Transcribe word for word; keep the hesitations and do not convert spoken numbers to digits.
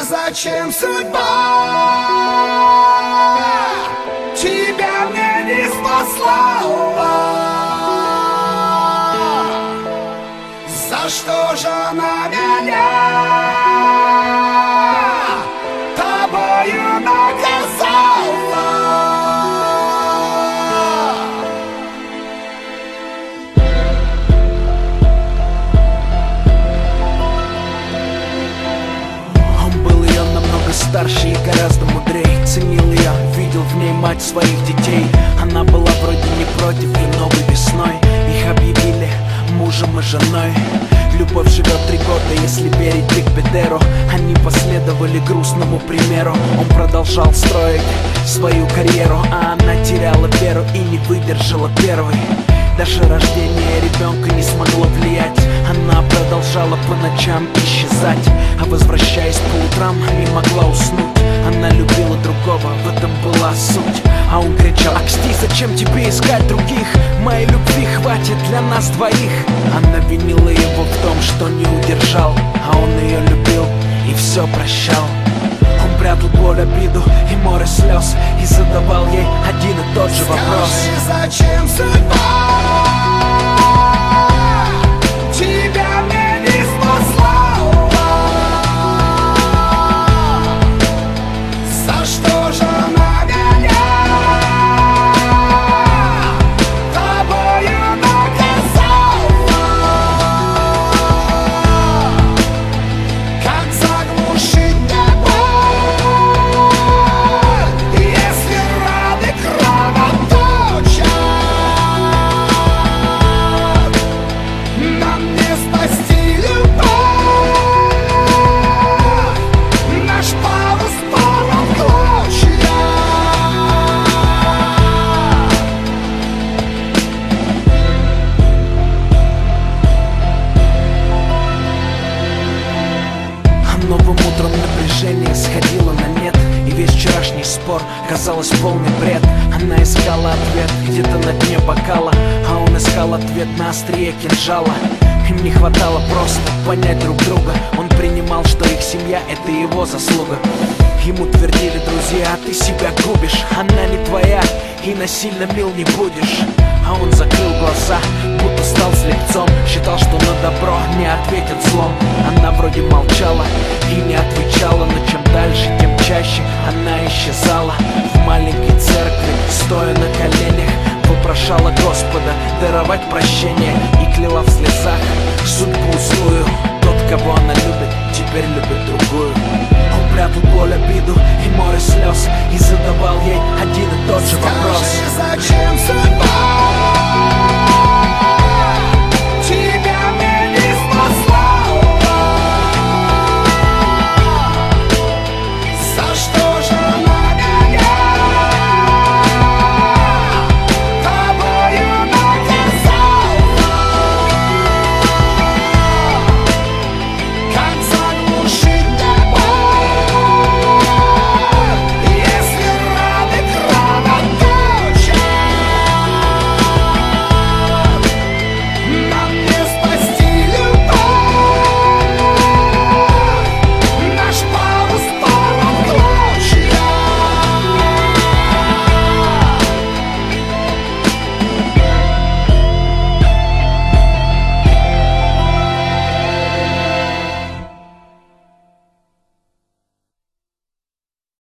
зачем судьба тебя мне не спасла? За что же она меня тобою наказала? Старше и гораздо мудрее. Ценил ее, видел в ней мать своих детей. Она была вроде не против, и новой весной их объявили мужем и женой. Любовь живет три года, если верить Биг Бедеру. Они последовали грустному примеру. Он продолжал строить свою карьеру, а она теряла веру и не выдержала первой. Даже рождение ребенка не смогло влиять. Она продолжала по ночам исчезать, а возвращаясь по утрам не могла уснуть. Она любила другого, в этом была суть. А он кричал: «Аксти, зачем тебе искать других? Моей любви хватит для нас двоих». Она винила его в том, что не удержал, а он ее любил и все прощал. Он прятал боль, обиду и море слез и задавал ей один и тот же вопрос: «Скажи, зачем судьба тебя мне не спасла? За что же она меня тобою наказала? Как заглушить мне боль, если раны кровоточат? Нам не спасти любовь, наш парус порван в клочья». А новым утром напряжение сходило на нет, и весь вчерашний спор казалось полный бред. Она искала ответ где-то на дне бокала, а он искал ответ на острие кинжала. Им не хватало просто понять друг друга. Он принимал, что их семья — это его заслуга. Ему твердили друзья: «Ты себя губишь, она не твоя, и насильно мил не будешь». А он закрыл глаза, будто стал слепцом. Считал, что на добро не ответит злом. Она вроде молчала и не отвечала, но чем дальше, тем чаще она исчезала. В маленькой церкви, стоя на коленях, вопрошала Господа даровать прощение и кляла в слезах судьбу злую. Тот, кого она любит, теперь любит другую. Он прятал боль, обиду и море слез и задавал